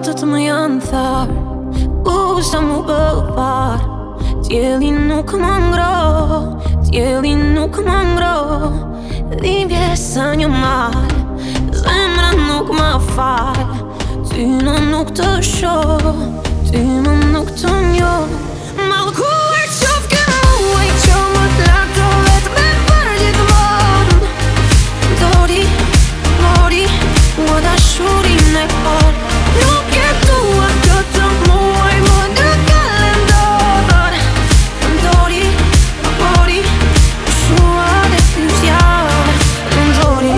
Natët më janë tharë, sa mu bëvar. Djeli nuk më ngro, djeli nuk më ngro. Dhimbje sa një mal, zemra nuk më fal. Ty në nuk të shoh, ty më nuk të njoh. Mallkuar qof ke muaj që më t'lakto vetë me për gjithmonë. Dori, mori, mua dashurin e por. Nuk e dua këtë muaj më në kalendar. Dori, mori, shua dhe pyesja. Dori.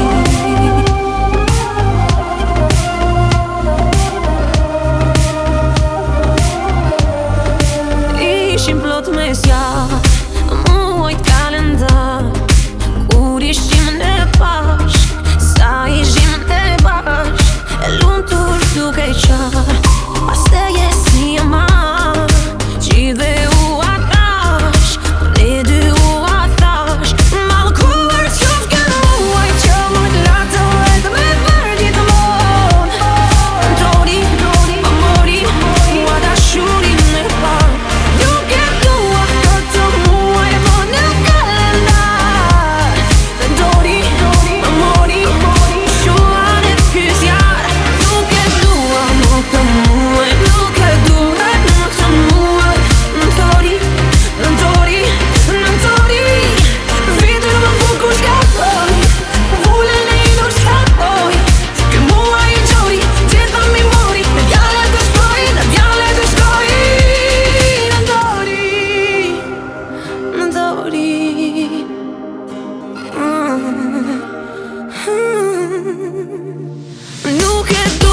Ishim plot me zjarr, muajt kalendar. Kur ishim ne bashk, sa ishim ne bashk. E lumtur duke qarë, paste je si e marr. Gjithë u atash, ne dy u atash. Mallkuar qof ke muaj që më t'lakto vetë me për gjithmonë. Dori, mori, mua dashurin e por. Nuk e dua këtë muaj më në kalendar. Dori, mori, shua dhe pyesja. Nuk e dua më këtë muaj, nuk e dua më këtë muaj. Dori, vitur më bukur shkatoj, vullën e inur shkatoj. Ky muaj i gjori, gjitha mi mori. Në djale të shkoj, në djale të shkoj. Në dori. Nuk e